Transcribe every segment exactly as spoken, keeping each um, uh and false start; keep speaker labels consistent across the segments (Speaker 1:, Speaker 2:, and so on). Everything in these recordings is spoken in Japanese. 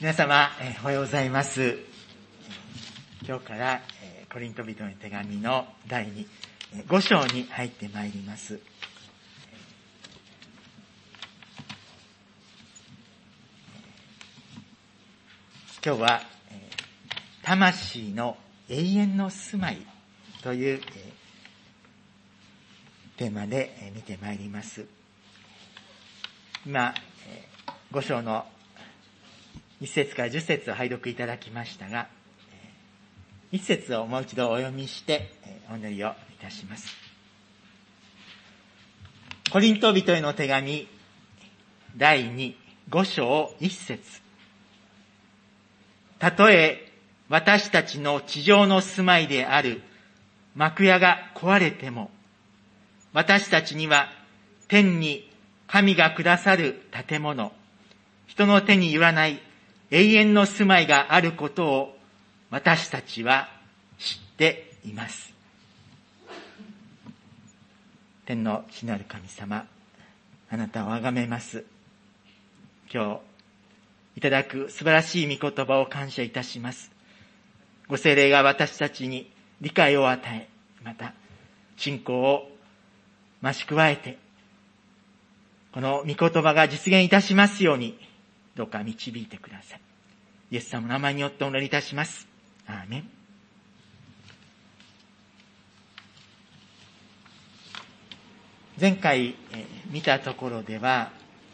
Speaker 1: 皆様、えー、おはようございます。今日から、えー、コリント人の手紙の第に、ご章に入ってまいります。今日は、えー、魂の永遠の住まいという、えー、テーマで、えー、見てまいります。今、えー、ご章のいっ節からじゅっ節を拝読いただきましたが、いっ節をもう一度お読みしてお祈りをいたします。コリント人への手紙第に、ご章いっ節。たとえ私たちの地上の住まいである幕屋が壊れても、私たちには天に神がくださる建物、人の手によらない永遠の住まいがあることを私たちは知っています。天の父なる神様、あなたをあがめます。今日いただく素晴らしい御言葉を感謝いたします。ご聖霊が私たちに理解を与え、また信仰を増し加えて、この御言葉が実現いたしますように、どうか導いてください。イエス様の名前によってお祈りいたします。アーメン。前回、えー、見たところでは、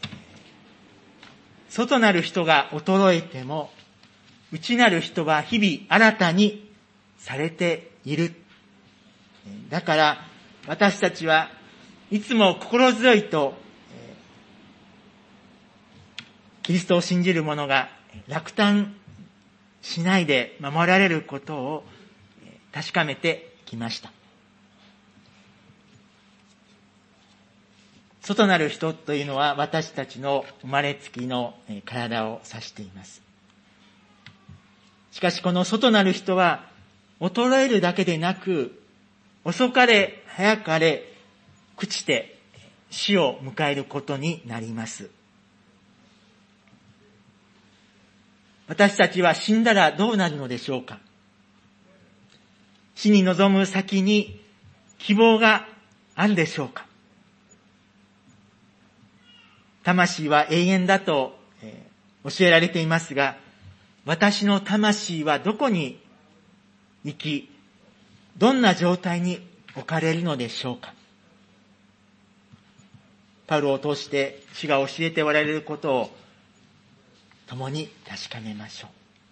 Speaker 1: 外なる人が衰えても、内なる人は日々新たにされている。だから、私たちはいつも心強いと、えー、キリストを信じる者が落胆しないで守られることを確かめてきました。外なる人というのは私たちの生まれつきの体を指しています。しかしこの外なる人は衰えるだけでなく、遅かれ早かれ朽ちて死を迎えることになります。私たちは死んだらどうなるのでしょうか。死に臨む先に希望があるでしょうか。魂は永遠だと教えられていますが、私の魂はどこに行き、どんな状態に置かれるのでしょうか。パウロを通して主が教えておられることを共に確かめましょう。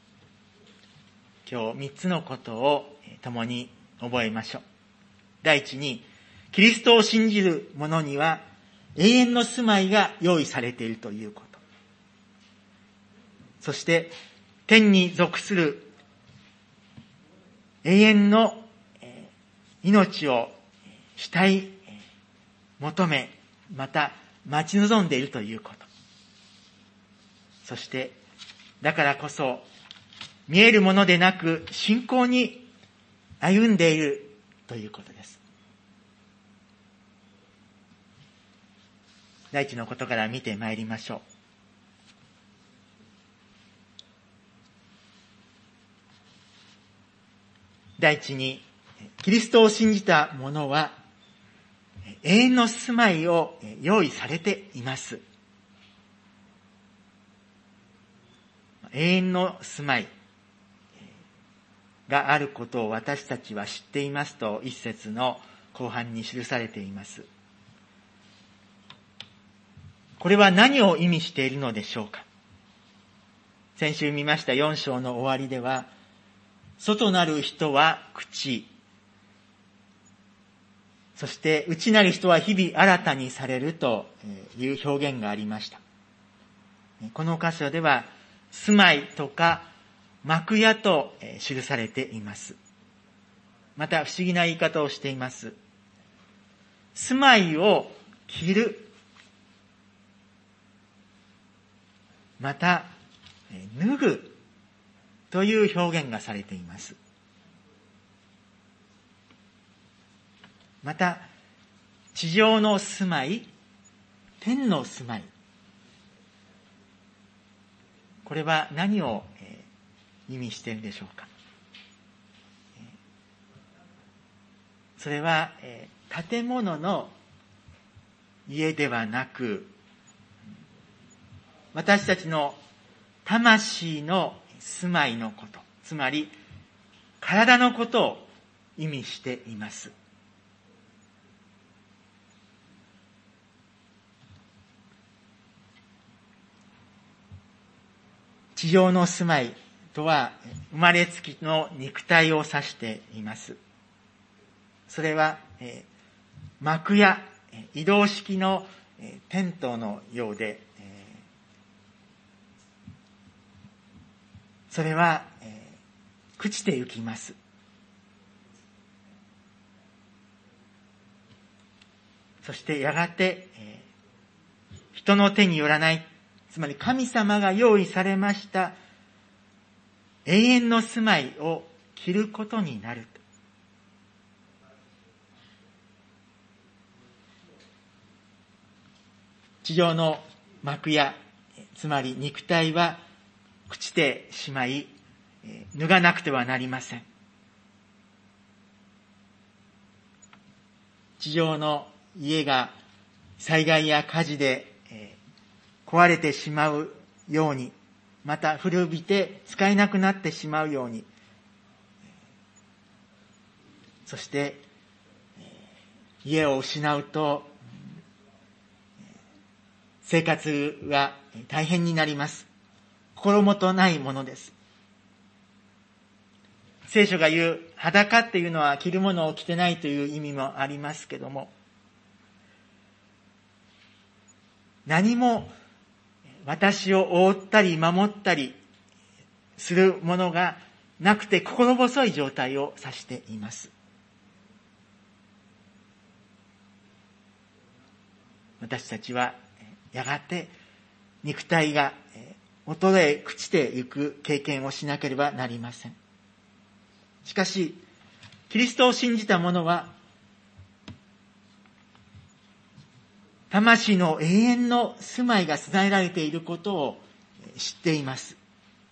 Speaker 1: 今日三つのことを共に覚えましょう。第一に、キリストを信じる者には永遠の住まいが用意されているということ。そして、天に属する永遠の命を主体求め、また待ち望んでいるということ。そして、だからこそ、見えるものでなく、信仰に歩んでいるということです。第一のことから見てまいりましょう。第一に、キリストを信じた者は、永遠の住まいを用意されています。永遠の住まいがあることを私たちは知っていますと一節の後半に記されています。これは何を意味しているのでしょうか。先週見ましたよん章の終わりでは、外なる人は朽ち、そして内なる人は日々新たにされるという表現がありました。この箇所では、住まいとか幕屋と記されています。また不思議な言い方をしています。住まいを着る、また脱ぐという表現がされています。また地上の住まい、天の住まい、 これは何を意味しているでしょうか。それは建物の家ではなく、私たちの魂の住まいのこと、つまり体のことを意味しています。地上の住まいとは生まれつきの肉体を指しています。それは、えー、幕や移動式の、えー、テントのようで、えー、それは、えー、朽ちてゆきます。そしてやがて、えー、人の手によらない、つまり神様が用意されました永遠の住まいを着ることになると。地上の幕や、つまり肉体は朽ちてしまい、脱がなくてはなりません。地上の家が災害や火事で壊れてしまうように、また古びて使えなくなってしまうように、そして家を失うと生活が大変になります。心もとないものです。聖書が言う裸っていうのは着るものを着てないという意味もありますけども、何も私を覆ったり守ったりするものがなくて心細い状態を指しています。私たちはやがて肉体が衰え朽ちていく経験をしなければなりません。しかしキリストを信じた者は魂の永遠の住まいが備えられていることを知っています。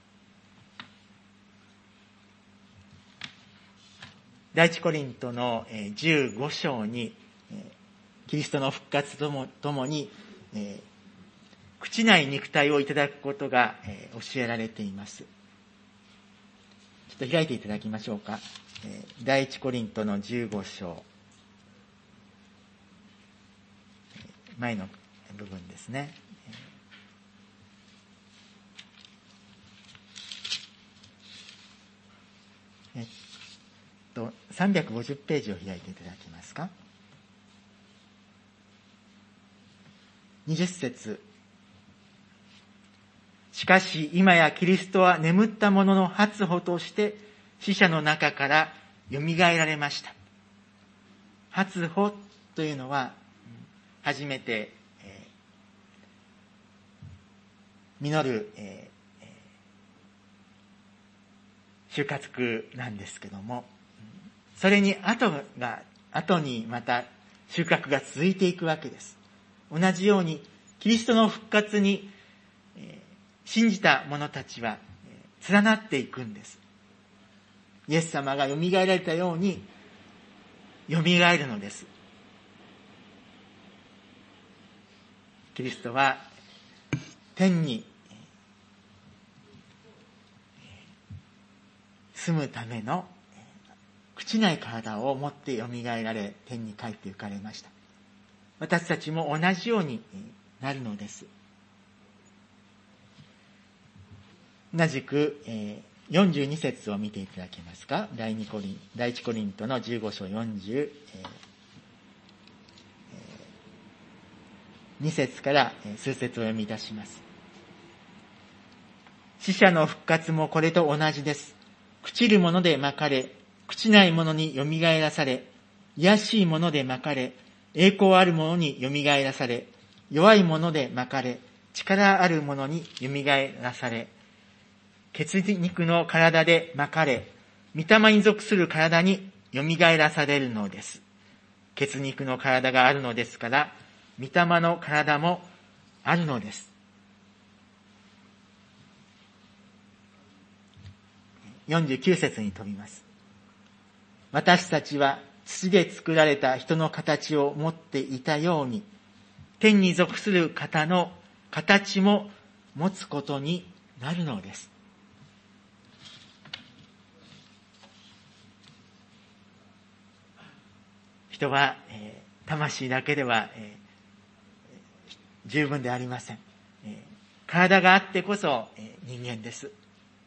Speaker 1: 第一コリントのじゅうご章にキリストの復活ともともに朽ちない肉体をいただくことが教えられています。ちょっと開いていただきましょうか。第一コリントのじゅうご章。前の部分ですね。えっと、さんびゃくごじゅうページを開いていただけますか。にじゅっ節。しかし今やキリストは眠った者の初歩として死者の中からよみがえられました。初歩というのは初めて、えー、実る、えー、収穫なんですけども、それに後が、後にまた収穫が続いていくわけです。同じようにキリストの復活に、えー、信じた者たちは、えー、連なっていくんです。イエス様がよみがえられたようによみがえるのです。キリストは天に住むための朽ちない体を持ってよみがえられ、天に帰って行かれました。私たちも同じようになるのです。同じくよんじゅうに節を見ていただけますか。第二コリン、第一コリントのじゅうご章よんじゅうに節から数節を読みいたします。死者の復活もこれと同じです。朽ちるものでまかれ、朽ちないものによみがえらされ、卑しいものでまかれ、栄光あるものによみがえらされ、弱いものでまかれ、力あるものによみがえらされ、血肉の体でまかれ、御霊に属する体によみがえらされるのです。血肉の体があるのですから、御霊の体もあるのです。 よんじゅうきゅう節に飛びます。私たちは土で作られた人の形を持っていたように、天に属する方の形も持つことになるのです。人は、えー、魂だけでは、えー、十分でありません。えー、体があってこそ、えー、人間です。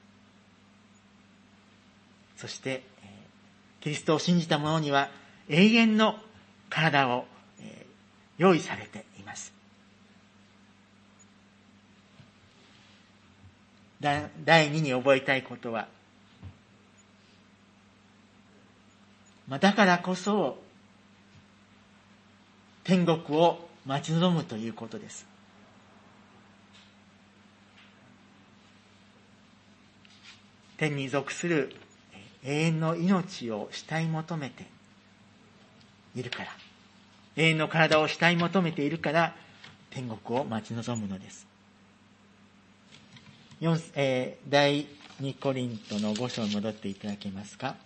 Speaker 1: そして、えー、キリストを信じた者には永遠の体を、えー、用意されています。だ第二に覚えたいことは、まあ、だからこそ天国を待ち望むということです。天に属する永遠の命を慕い求めているから、永遠の体を慕い求めているから天国を待ち望むのです。四えー、第二コリントの五章に戻っていただけますか。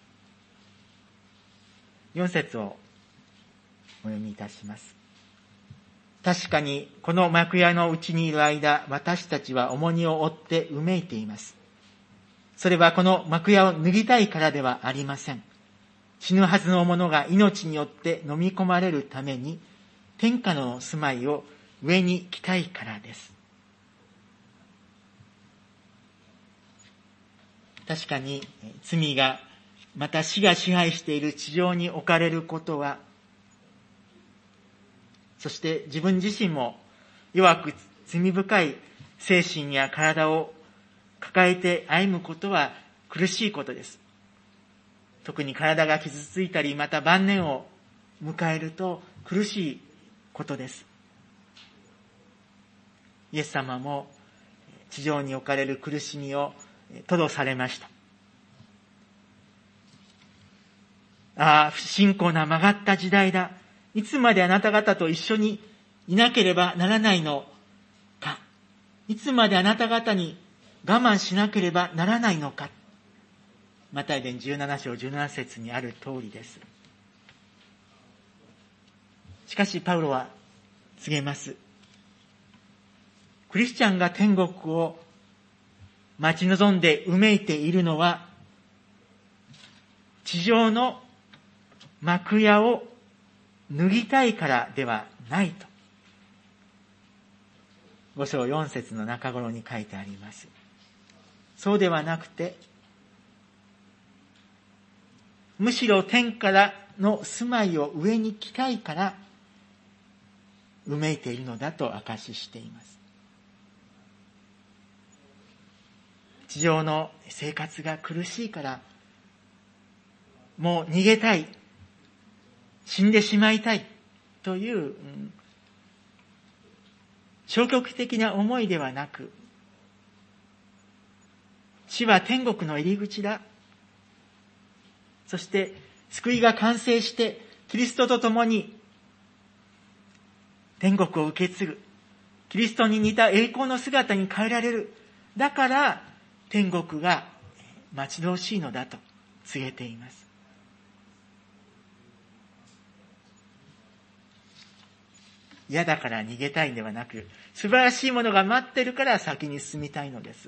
Speaker 1: 四節をお読みいたします。確かにこの幕屋のうちにいる間、私たちは重荷を負ってうめいています。それはこの幕屋を脱ぎたいからではありません。死ぬはずの者が命によって飲み込まれるために、天下の住まいを上に来たいからです。確かに罪が、また死が支配している地上に置かれることは、そして自分自身も弱く罪深い精神や体を抱えて歩むことは苦しいことです。特に体が傷ついたり、また晩年を迎えると苦しいことです。イエス様も地上に置かれる苦しみを吐露されました。ああ、不信仰な曲がった時代だ。いつまであなた方と一緒にいなければならないのか。いつまであなた方に我慢しなければならないのか。マタイ伝じゅうなな章じゅうなな節にある通りです。しかしパウロは告げます。クリスチャンが天国を待ち望んでうめいているのは、地上の幕屋を脱ぎたいからではないと、五章四節の中頃に書いてあります。そうではなくて、むしろ天からの住まいを上に来たいからうめいているのだと証ししています。地上の生活が苦しいから、もう逃げたい、死んでしまいたいという、うん、消極的な思いではなく、死は天国の入り口だ。そして救いが完成してキリストと共に天国を受け継ぐ。キリストに似た栄光の姿に変えられる。だから天国が待ち遠しいのだと告げています。嫌だから逃げたいんではなく、素晴らしいものが待ってるから先に進みたいのです。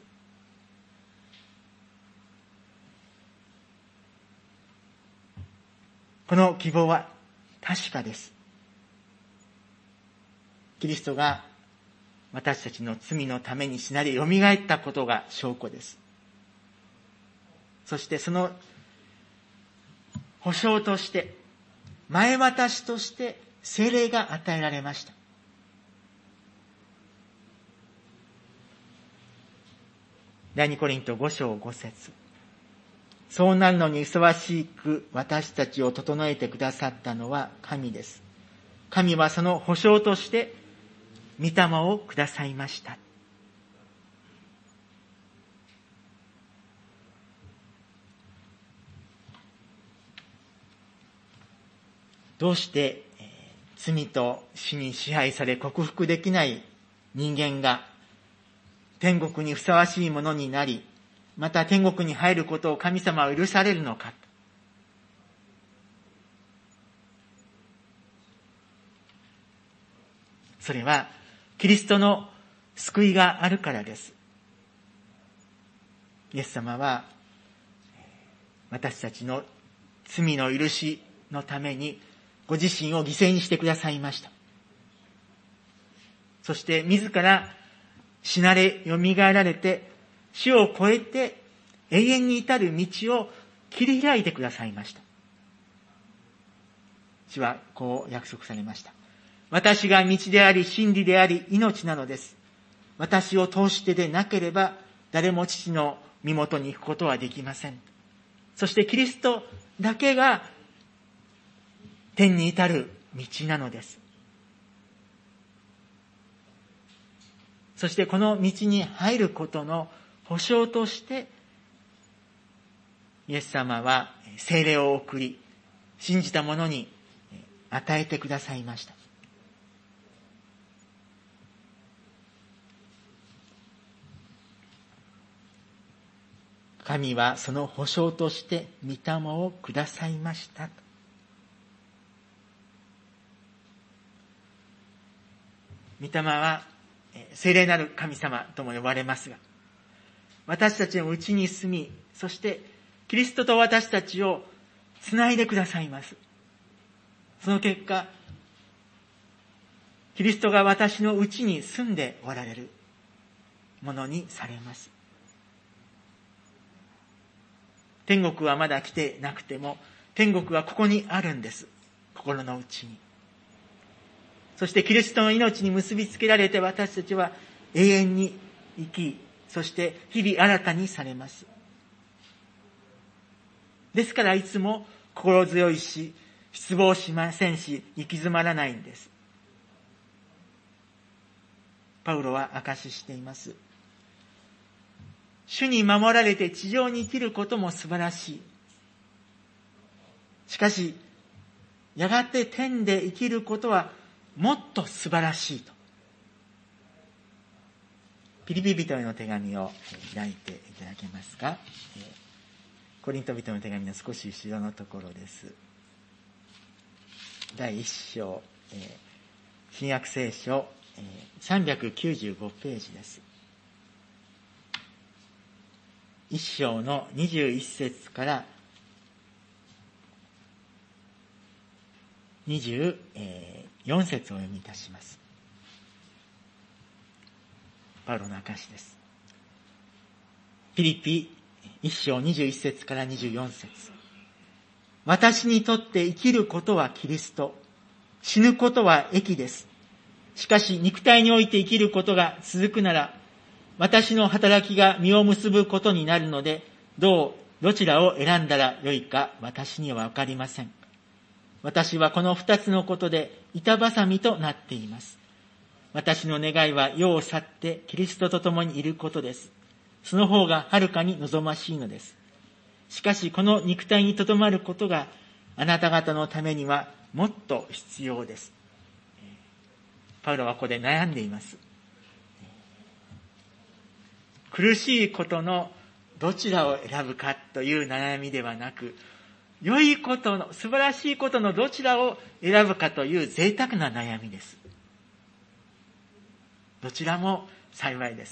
Speaker 1: この希望は確かです。キリストが私たちの罪のために死なれよみがえったことが証拠です。そしてその保証として、前渡しとして聖霊が与えられました。第二コリント五章五節。そうなるのにふさわしく私たちを整えてくださったのは神です。神はその保証として御霊をくださいました。どうして、えー、罪と死に支配され克服できない人間が天国にふさわしいものになり、 また天国に入ることを神様は許されるのか。それはキリストの救いがあるからです。イエス様は私たちの罪の許しのためにご自身を犠牲にしてくださいました。そして自ら死なれよみがえられて死を超えて永遠に至る道を切り開いてくださいました。主はこう約束されました。私が道であり真理であり命なのです。私を通してでなければ誰も父の身元に行くことはできません。そしてキリストだけが天に至る道なのです。そしてこの道に入ることの保証としてイエス様は聖霊を送り信じた者に与えてくださいました。神はその保証として御霊をくださいました。御霊は聖霊なる神様とも呼ばれますが、私たちのうちに住み、そしてキリストと私たちをつないでくださいます。その結果、キリストが私のうちに住んでおられるものにされます。天国はまだ来てなくても、天国はここにあるんです。心の内に。そしてキリストの命に結びつけられて私たちは永遠に生き、そして日々新たにされます。ですからいつも心強いし、失望しませんし、行き詰まらないんです。パウロは証ししています。主に守られて地上に生きることも素晴らしい。しかし、やがて天で生きることはもっと素晴らしいと。ピリピ人への手紙を開いていただけますか。コリント人の手紙の少し後ろのところです。第一章、新約聖書さんびゃくきゅうじゅうごページです。一章のにじゅういち節からにじゅうよん節をお読みいたします。パウロの証です。ピリピ一章にじゅういち節からにじゅうよん節。私にとって生きることはキリスト、死ぬことは益です。しかし肉体において生きることが続くなら、私の働きが実を結ぶことになるので、どう、どちらを選んだらよいか私にはわかりません。私はこの二つのことで板挟みとなっています。私の願いは世を去ってキリストと共にいることです。その方がはるかに望ましいのです。しかしこの肉体にとどまることがあなた方のためにはもっと必要です。パウロはここで悩んでいます。苦しいことのどちらを選ぶかという悩みではなく、良いことの、素晴らしいことのどちらを選ぶかという贅沢な悩みです。どちらも幸いです。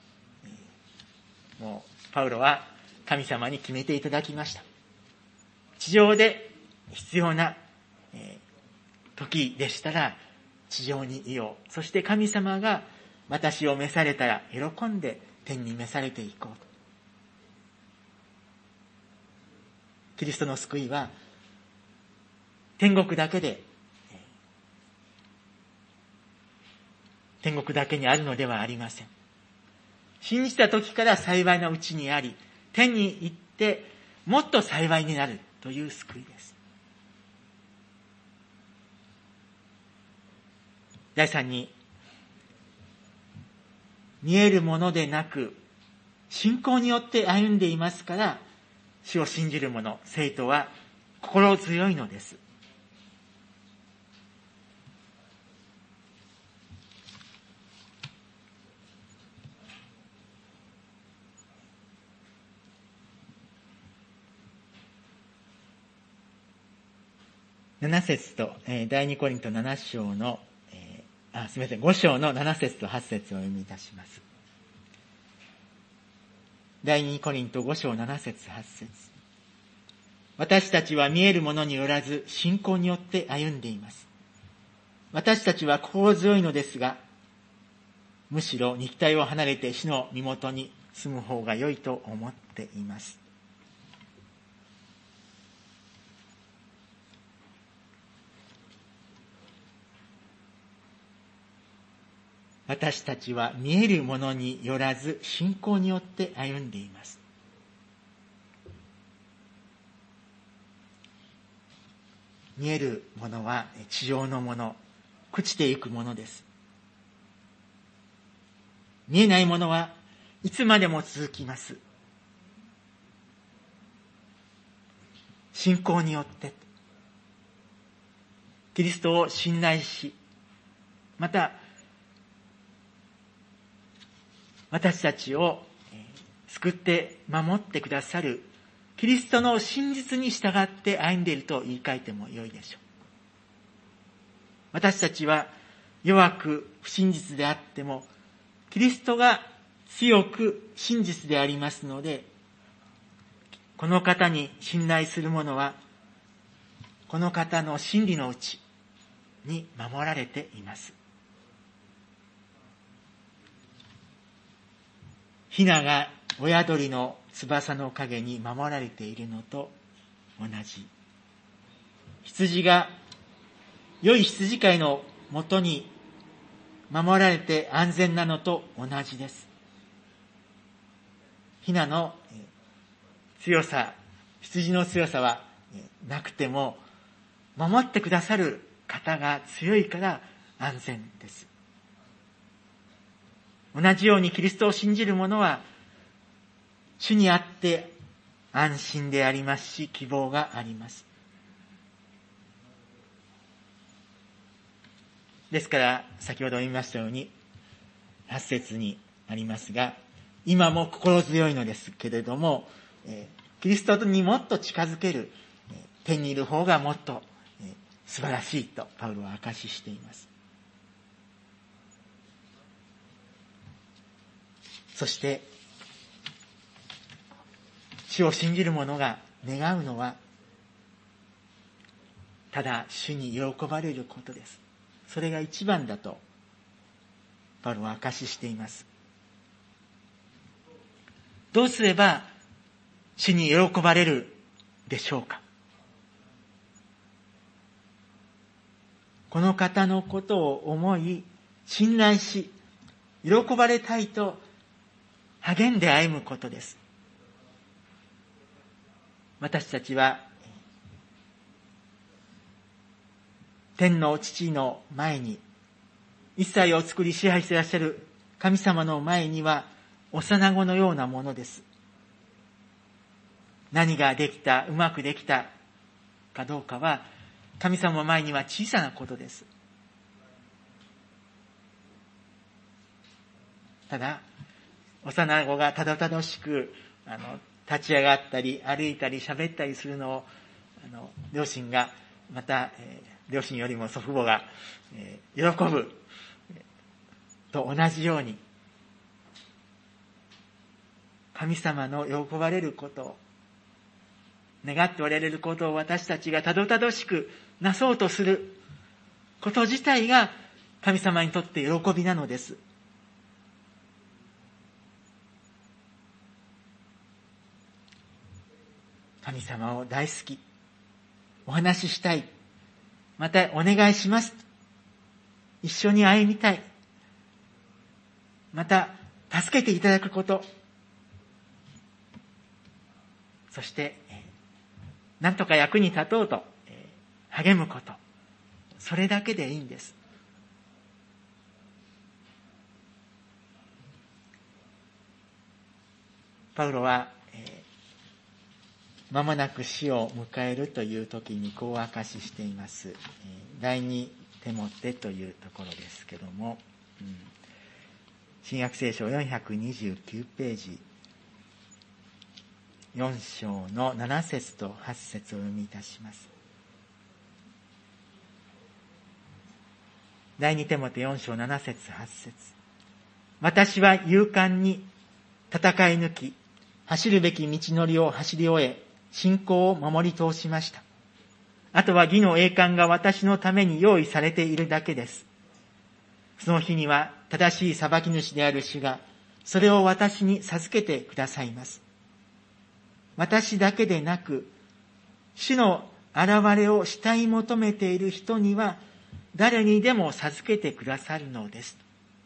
Speaker 1: もう、パウロは神様に決めていただきました。地上で必要な、えー、時でしたら、地上にいよう。そして神様が私を召されたら喜んで天に召されていこうと。キリストの救いは天国だけで、天国だけにあるのではありません。信じた時から幸いなうちにあり、天に行ってもっと幸いになるという救いです。だいさんに、見えるものでなく信仰によって歩んでいますから、主を信じる者、生徒は心強いのです。 なな節と、えー、第二コリントなな章の、えー、あ、すみません、ご章のなな節とはち節をお読みいたします。第二コリントご章なな節はち節。私たちは見えるものによらず信仰によって歩んでいます。私たちは心強いのですが、むしろ肉体を離れて死の身元に住む方が良いと思っています。私たちは見えるものによらず信仰によって歩んでいます。見えるものは地上のもの、朽ちていくものです。見えないものはいつまでも続きます。信仰によってキリストを信頼し、また私たちを救って守ってくださるキリストの真実に従って歩んでいると言い換えてもよいでしょう。私たちは弱く不真実であっても、キリストが強く真実でありますので、この方に信頼する者は、この方の真理のうちに守られています。ヒナが親鳥の翼の陰に守られているのと同じ。羊が良い羊飼いのもとに守られて安全なのと同じです。ヒナの強さ、羊の強さはなくても、守ってくださる方が強いから安全です。同じようにキリストを信じる者は、主にあって安心でありますし、希望があります。ですから、先ほど言いましたように、はち節にありますが、今も心強いのですけれども、えー、キリストにもっと近づける、えー、天にいる方がもっと、えー、素晴らしいとパウロは証ししています。そして、主を信じる者が願うのは、ただ主に喜ばれることです。それが一番だと、パウロは証ししています。どうすれば、主に喜ばれるでしょうか。この方のことを思い、信頼し、喜ばれたいと、励んで歩むことです。私たちは天の父の前に、一切を作り支配していらっしゃる神様の前には幼子のようなものです。何ができた、うまくできたかどうかは神様の前には小さなことです。ただ幼子がたどたどしくあの立ち上がったり歩いたり喋ったりするのをあの両親がまた、えー、両親よりも祖父母が、えー、喜ぶと同じように神様の喜ばれることを願っておられることを私たちがたどたどしくなそうとすること自体が神様にとって喜びなのです。神様を大好き、お話ししたい、またお願いします、一緒に歩みたい、また助けていただくこと、そして何とか役に立とうと励むこと、それだけでいいんです。パウロは間もなく死を迎えるという時にこう証ししています。第二テモテというところですけども、うん、新約聖書よんひゃくにじゅうきゅうページ、よん章のなな節とはち節をお読みいたします。 第二テモテよん章なな節はち節。私は勇敢に戦い抜き、走るべき道のりを走り終え、信仰を守り通しました。あとは義の栄冠が私のために用意されているだけです。その日には正しい裁き主である主が、それを私に授けてくださいます。私だけでなく、主の現れを慕い求めている人には、誰にでも授けてくださるのです。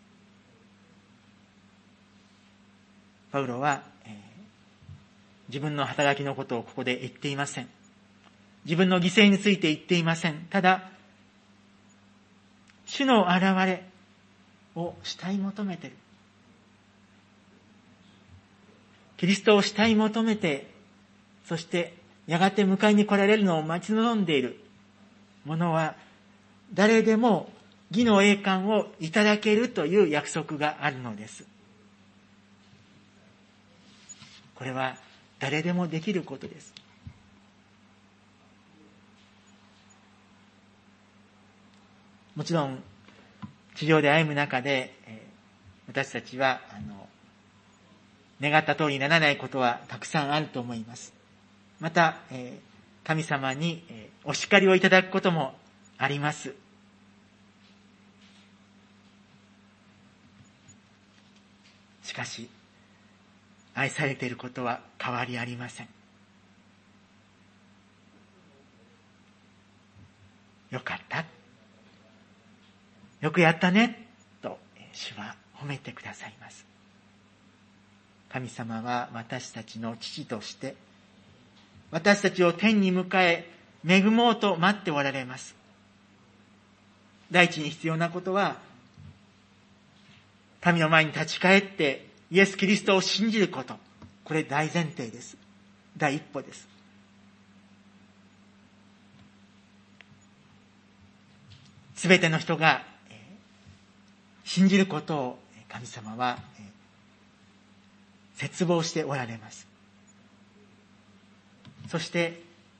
Speaker 1: パウロは、えー、自分の働きのことをここで言っていません。自分の犠牲について言っていません。ただ、主の現れを慕い求めている。キリストを慕い求めて、そしてやがて迎えに来られるのを待ち望んでいる者は、誰でも義の栄冠をいただけるという約束があるのです。これは誰でもできることです。もちろん地上で歩む中で、私たちはあの願った通りにならないことはたくさんあると思います。また、神様にお叱りをいただくこともあります。しかし、愛されていることは変わりありません。よかった。よくやったね。と、主は褒めてくださいます。神様は私たちの父として、私たちを天に迎え、恵もうと待っておられます。第一に必要なことは、神の前に立ち返って、イエス・キリストを信じること。これ大前提です。第一歩です。すべての人が信じることを神様は切望しておられます。そして、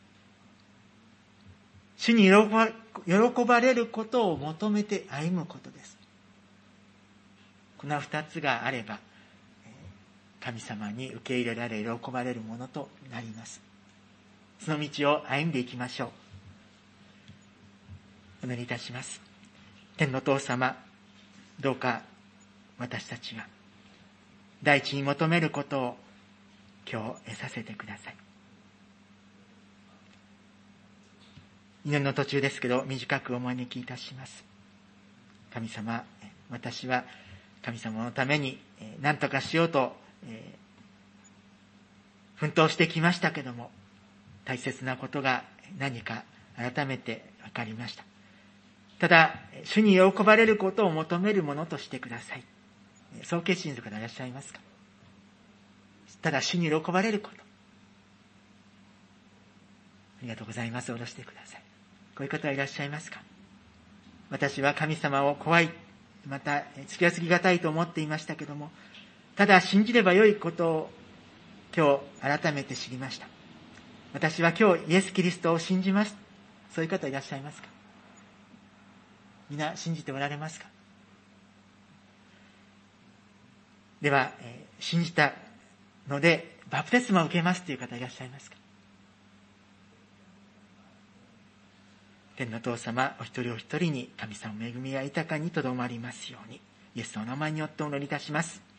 Speaker 1: 主に喜ばれることを求めて歩むことです。この二つがあれば、神様に受け入れられ、喜ばれるものとなります。その道を歩んでいきましょう。お祈りいたします。天の父様、どうか私たちが第一に求めることを今日得させてください。祈りの途中ですけど、短くお招きいたします。神様、私は神様のために何とかしようと、えー、奮闘してきましたけども、大切なことが何か改めて分かりました。ただ、主に喜ばれることを求めるものとしてください。そう決心する方いらっしゃいますか？ただ、主に喜ばれること。ありがとうございます。下ろしてください。こういう方はいらっしゃいますか？私は神様を怖い、また付き合いがたいと思っていましたけども、ただ信じればよいことを今日改めて知りました。私は今日イエス・キリストを信じます。そういう方いらっしゃいますか？皆信じておられますか？では、えー、信じたのでバプテスマを受けますという方いらっしゃいますか？天の父様、お一人お一人に神様の恵みが豊かにとどまりますように、イエスのお名前によってお祈りいたします。